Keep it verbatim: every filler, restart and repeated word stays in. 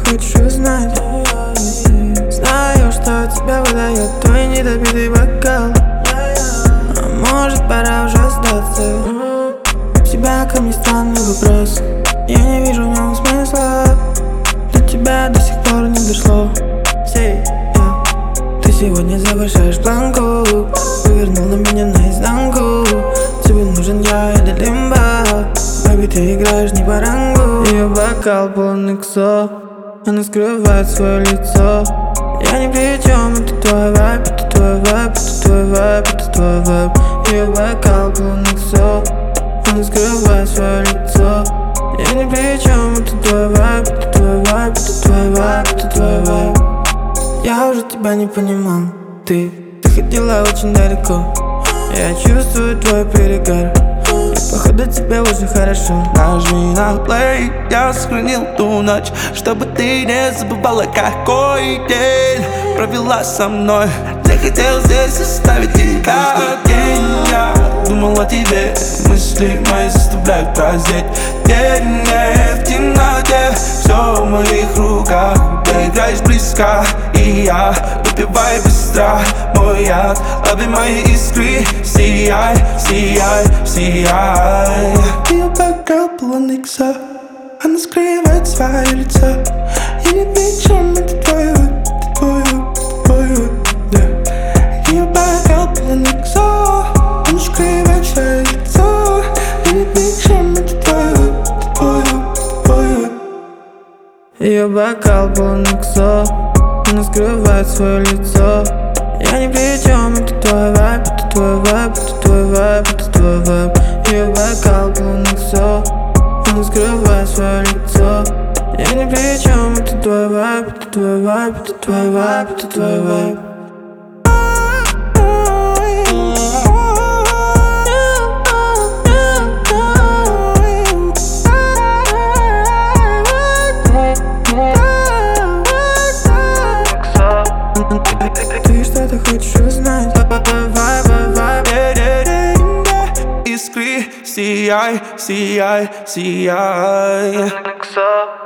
хочешь узнать? Знаю, что тебя выдает твой недопитый бокал. А может, пора уже сдаться? У тебя ко мне странный вопрос, я не вижу в нем смысла. До тебя до сих пор не дошло. Say, yeah. Ты сегодня завышаешь планку, повернул на меня наизнанку. Тебе нужен я или лимба? Baby, ты играешь не по рангу. Ее бокал полон иксо, она скрывает свое лицо. Я ни при чем, это твой вайб, это твой вайб, это твой вайб, это твой вайб. Ее бокал полон иксо, она скрывает свое лицо. Я ни при чем, это твой вайб, это твой вайб, это твой вайб, это твой вайб. Я уже тебя не понимал, ты, ты ходила очень далеко. Я чувствую твой перегар, и походу тебе уже хорошо. Нажми на плей, я сохранил ту ночь, чтобы ты не забывала, какой день провела со мной. Я хотел здесь оставить тебя. День я думал о тебе, мысли мои заставляют празднеть. День не в темноте, все в моих руках. Ты играешь близко, и я выпиваю быстро мой яд. Лови мои искры, сияй, сияй, сияй. Ее бокал полон икса, она скрывает свое лицо. Я не при чем, это твой вайб, это твой вайб, это твой вайб, yeah. Ее бокал полон икса, она скрывает свое лицо. Я не при чем, это твой вайб, это твой вайб, это твой вайб. Ее бокал полон иксо, она скрывает свое лицо. Я ни при чем, это твой вайб, это твой вайб, это твой вайб, это твой вайб. Ее бокал полон иксо, она скрывает свое лицо. Я ни при чем, это твой вайб, это твой вайб, это твой вайб, это твой вайб. Ты что-то хочешь узнать? Искры, сияй, сияй, сияй.